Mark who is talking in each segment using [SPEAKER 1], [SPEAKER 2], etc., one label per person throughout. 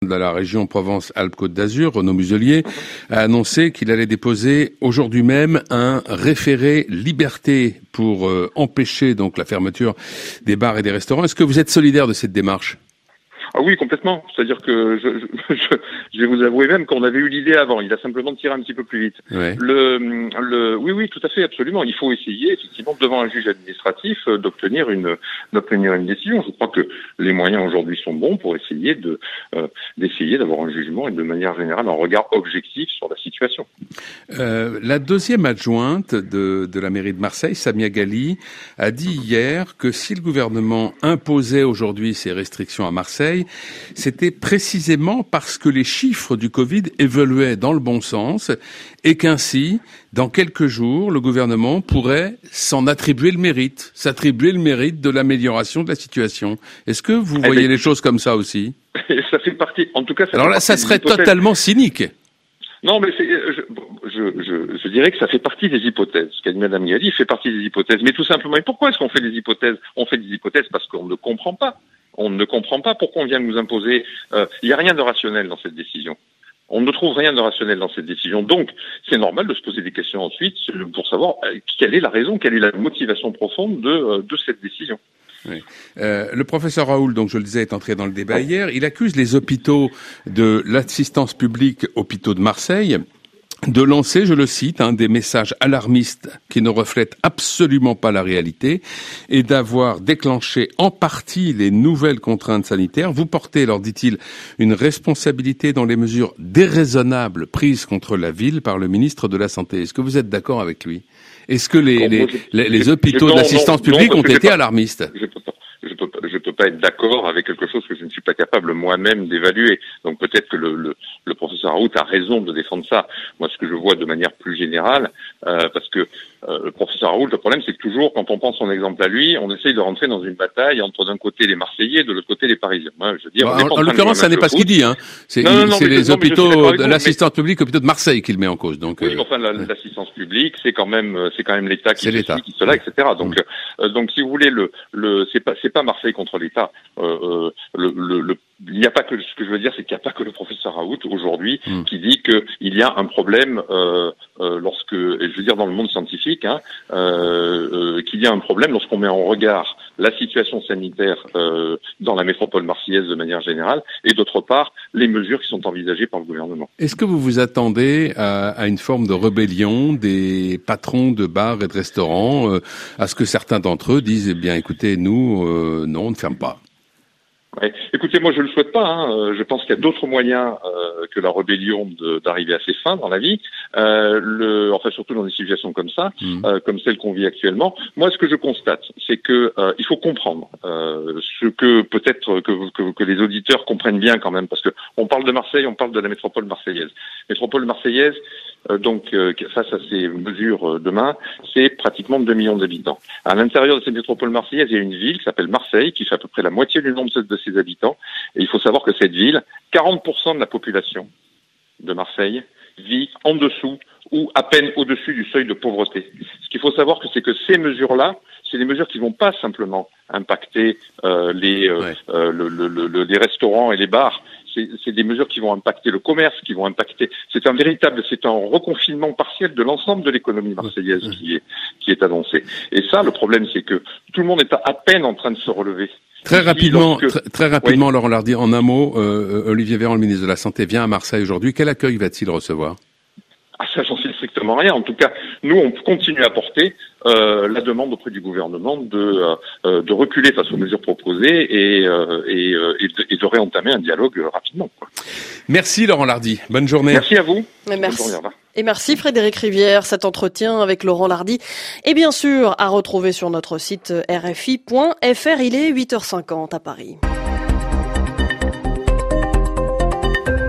[SPEAKER 1] de la région Provence-Alpes-Côte d'Azur, Renaud Muselier, a annoncé qu'il allait déposer aujourd'hui même un référé liberté pour empêcher donc la fermeture des bars et des restaurants. Est-ce que vous êtes solidaire de cette démarche ?
[SPEAKER 2] Ah oui, complètement. C'est-à-dire que je vais vous avouer même qu'on avait eu l'idée avant. Il a simplement tiré un petit peu plus vite.
[SPEAKER 1] Ouais.
[SPEAKER 2] Oui, tout à fait, absolument. Il faut essayer, effectivement, devant un juge administratif, d'obtenir une décision. Je crois que les moyens aujourd'hui sont bons pour essayer d'essayer d'avoir un jugement et de manière générale un regard objectif sur la situation.
[SPEAKER 1] La deuxième adjointe de la mairie de Marseille, Samia Ghali, a dit hier que si le gouvernement imposait aujourd'hui ces restrictions à Marseille, c'était précisément parce que les chiffres du Covid évoluaient dans le bon sens et qu'ainsi, dans quelques jours, le gouvernement pourrait s'attribuer le mérite de l'amélioration de la situation. Est-ce que vous voyez les choses comme ça aussi ?
[SPEAKER 2] Ça fait partie, en tout cas...
[SPEAKER 1] Alors là, ça serait totalement cynique.
[SPEAKER 2] Non, mais je dirais que ça fait partie des hypothèses. Ce qu'a dit Madame Ghali fait partie des hypothèses. Mais tout simplement, et pourquoi est-ce qu'on fait des hypothèses ? On fait des hypothèses parce qu'on ne comprend pas. On ne comprend pas pourquoi on vient de nous imposer. Il n'y a rien de rationnel dans cette décision. On ne trouve rien de rationnel dans cette décision. Donc, c'est normal de se poser des questions ensuite pour savoir quelle est la raison, quelle est la motivation profonde de cette décision.
[SPEAKER 1] Oui. Le professeur Raoult, donc je le disais, est entré dans le débat hier. Il accuse les hôpitaux de l'assistance publique, hôpitaux de Marseille, de lancer, je le cite, des messages alarmistes qui ne reflètent absolument pas la réalité et d'avoir déclenché en partie les nouvelles contraintes sanitaires. Vous portez, leur dit-il, une responsabilité dans les mesures déraisonnables prises contre la ville par le ministre de la Santé. Est-ce que vous êtes d'accord avec lui ? Est-ce que les hôpitaux d'assistance publique ont été alarmistes ?
[SPEAKER 2] Je peux pas être d'accord avec quelque chose que je ne suis pas capable moi-même d'évaluer. Donc peut-être que le professeur Raoult a raison de défendre ça. Moi, ce que je vois de manière plus générale, parce que le professeur Raoult, le problème, c'est que toujours, quand on prend son exemple à lui, on essaye de rentrer dans une bataille entre d'un côté les Marseillais et de l'autre côté les Parisiens. Moi, je veux dire,
[SPEAKER 1] en l'occurrence, ça n'est pas ce qu'il dit. C'est les hôpitaux de l'assistance publique, hôpitaux de Marseille, qu'il met en cause. Donc,
[SPEAKER 2] oui, enfin, l'assistance publique, c'est quand même l'État qui décide cela, etc. Donc, si vous voulez, c'est pas Marseille contre l'État. Il n'y a pas que, ce que je veux dire, c'est qu'il n'y a pas que le professeur Raoult aujourd'hui qui dit qu'il y a un problème lorsque, et je veux dire dans le monde scientifique, qu'il y a un problème lorsqu'on met en regard la situation sanitaire dans la métropole marseillaise de manière générale, et d'autre part les mesures qui sont envisagées par le gouvernement.
[SPEAKER 1] Est-ce que vous vous attendez à une forme de rébellion des patrons de bars et de restaurants, à ce que certains d'entre eux disent, eh bien, écoutez, nous, non, on ne ferme pas?
[SPEAKER 2] Ouais. Écoutez, moi je le souhaite pas. Je pense qu'il y a d'autres moyens que la rébellion d'arriver à ses fins dans la vie. Enfin surtout dans des situations comme ça, comme celle qu'on vit actuellement. Moi, ce que je constate, c'est que il faut comprendre ce que peut-être que les auditeurs comprennent bien quand même, parce que on parle de Marseille, on parle de la métropole marseillaise. Métropole marseillaise, donc face à ces mesures demain, c'est pratiquement 2 millions d'habitants. À l'intérieur de cette métropole marseillaise, il y a une ville qui s'appelle Marseille, qui fait à peu près la moitié du nombre de ses habitants. Et il faut savoir que cette ville, 40% de la population de Marseille vit en dessous ou à peine au-dessus du seuil de pauvreté. Ce qu'il faut savoir, c'est que ces mesures-là, c'est des mesures qui vont pas simplement impacter les restaurants et les bars. C'est des mesures qui vont impacter le commerce, qui vont impacter. C'est un reconfinement partiel de l'ensemble de l'économie marseillaise qui est annoncé. Et ça, le problème, c'est que tout le monde est à peine en train de se relever.
[SPEAKER 1] Très rapidement, oui. Laurent Lardy, en un mot, Olivier Véran, le ministre de la Santé, vient à Marseille aujourd'hui. Quel accueil va-t-il recevoir?
[SPEAKER 2] Ça, j'en sais strictement rien. En tout cas, nous, on continue à porter la demande auprès du gouvernement de reculer face aux mesures proposées et de réentamer un dialogue rapidement, quoi.
[SPEAKER 1] Merci Laurent Lardy. Bonne journée.
[SPEAKER 2] Merci à vous.
[SPEAKER 3] Merci.
[SPEAKER 2] Bonne journée, au revoir.
[SPEAKER 3] Et merci Frédéric Rivière. Cet entretien avec Laurent Lardy est bien sûr à retrouver sur notre site rfi.fr. Il est 8h50 à Paris.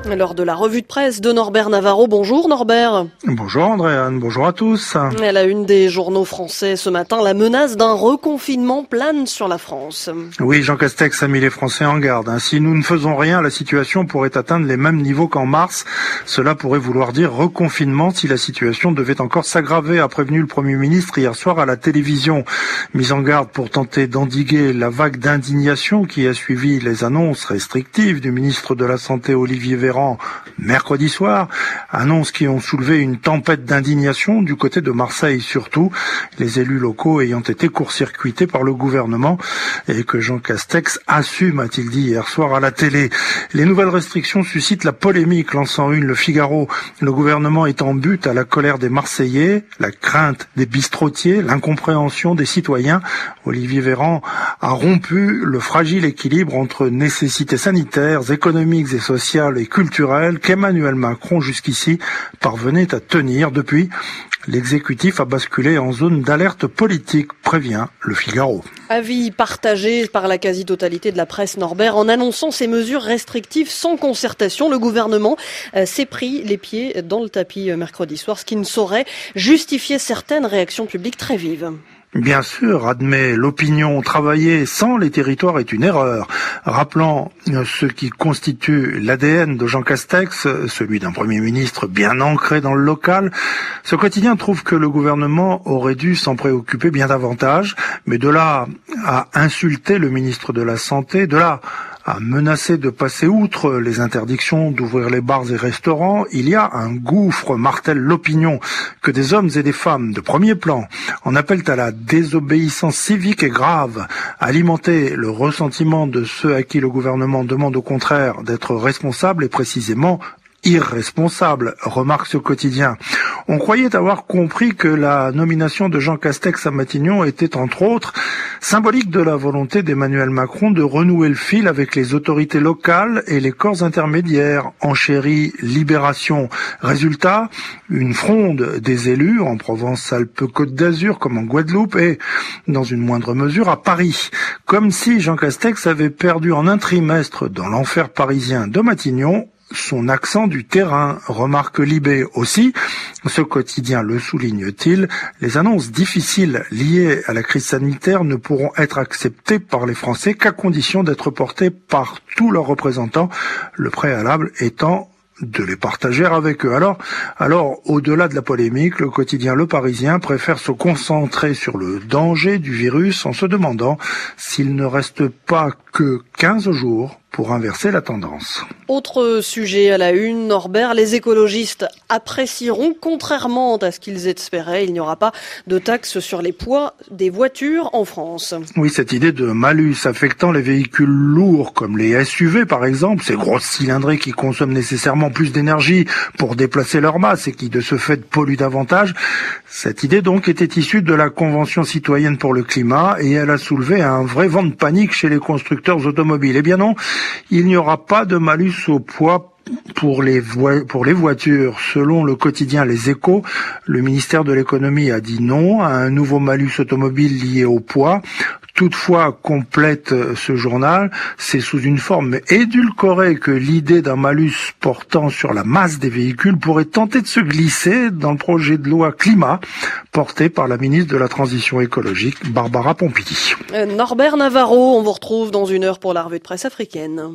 [SPEAKER 3] Lors de la revue de presse de Norbert Navarro. Bonjour Norbert.
[SPEAKER 4] Bonjour Andréane, bonjour à tous.
[SPEAKER 3] À la une des journaux français ce matin, la menace d'un reconfinement plane sur la France.
[SPEAKER 4] Oui, Jean Castex a mis les Français en garde. Si nous ne faisons rien, la situation pourrait atteindre les mêmes niveaux qu'en mars. Cela pourrait vouloir dire reconfinement si la situation devait encore s'aggraver, a prévenu le Premier ministre hier soir à la télévision. Mise en garde pour tenter d'endiguer la vague d'indignation qui a suivi les annonces restrictives du ministre de la Santé Olivier Véran mercredi soir, annonces qui ont soulevé une tempête d'indignation du côté de Marseille surtout, les élus locaux ayant été court-circuités par le gouvernement et que Jean Castex assume, a-t-il dit hier soir à la télé. Les nouvelles restrictions suscitent la polémique, lançant une Le Figaro. Le gouvernement est en butte à la colère des Marseillais, la crainte des bistrotiers, l'incompréhension des citoyens. Olivier Véran a rompu le fragile équilibre entre nécessités sanitaires, économiques et sociales et culturelles qu'Emmanuel Macron jusqu'ici parvenait à tenir. Depuis, l'exécutif a basculé en zone d'alerte politique, prévient Le Figaro.
[SPEAKER 3] Avis partagé par la quasi-totalité de la presse, Norbert. En annonçant ces mesures restrictives sans concertation, le gouvernement s'est pris les pieds dans le tapis mercredi soir, ce qui ne saurait justifier certaines réactions publiques très vives.
[SPEAKER 4] Bien sûr, admet l'opinion, travailler sans les territoires est une erreur. Rappelant ce qui constitue l'ADN de Jean Castex, celui d'un Premier ministre bien ancré dans le local, ce quotidien trouve que le gouvernement aurait dû s'en préoccuper bien davantage, mais de là à insulter le ministre de la Santé, de là à menacer de passer outre les interdictions d'ouvrir les bars et restaurants, il y a un gouffre, martèle l'opinion, que des hommes et des femmes de premier plan en appellent à la désobéissance civique et grave, alimenter le ressentiment de ceux à qui le gouvernement demande au contraire d'être responsables et précisément irresponsable, remarque ce quotidien. On croyait avoir compris que la nomination de Jean Castex à Matignon était entre autres symbolique de la volonté d'Emmanuel Macron de renouer le fil avec les autorités locales et les corps intermédiaires. Enchérie Libération. Résultat, une fronde des élus en Provence-Alpes-Côte d'Azur comme en Guadeloupe et, dans une moindre mesure, à Paris. Comme si Jean Castex avait perdu en un trimestre dans l'enfer parisien de Matignon son accent du terrain, remarque Libé. Aussi, ce quotidien le souligne-t-il, les annonces difficiles liées à la crise sanitaire ne pourront être acceptées par les Français qu'à condition d'être portées par tous leurs représentants, le préalable étant de les partager avec eux. Alors, au-delà de la polémique, le quotidien Le Parisien préfère se concentrer sur le danger du virus en se demandant s'il ne reste pas que 15 jours pour inverser la tendance.
[SPEAKER 3] Autre sujet à la une, Norbert, les écologistes apprécieront, contrairement à ce qu'ils espéraient, il n'y aura pas de taxe sur les poids des voitures en France.
[SPEAKER 4] Oui, cette idée de malus affectant les véhicules lourds, comme les SUV par exemple, ces grosses cylindrées qui consomment nécessairement plus d'énergie pour déplacer leur masse et qui de ce fait polluent davantage, cette idée donc était issue de la Convention citoyenne pour le climat et elle a soulevé un vrai vent de panique chez les constructeurs automobiles. Eh bien non, il n'y aura pas de malus au poids pour les voitures. Selon le quotidien Les Échos, le ministère de l'économie a dit non à un nouveau malus automobile lié au poids. Toutefois, complète ce journal, c'est sous une forme édulcorée que l'idée d'un malus portant sur la masse des véhicules pourrait tenter de se glisser dans le projet de loi climat porté par la ministre de la Transition écologique, Barbara Pompili.
[SPEAKER 3] Norbert Navarro, on vous retrouve dans une heure pour la revue de presse africaine.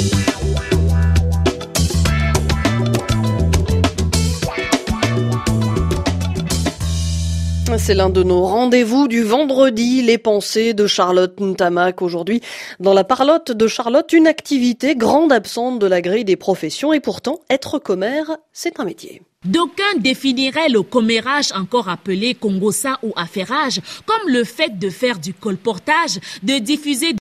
[SPEAKER 3] C'est l'un de nos rendez-vous du vendredi, les pensées de Charlotte Ntamak. Aujourd'hui, dans la parlotte de Charlotte, une activité grande absente de la grille des professions et pourtant, être commère, c'est un métier.
[SPEAKER 5] D'aucuns définiraient le commérage, encore appelé congossa ou affairage, comme le fait de faire du colportage, de diffuser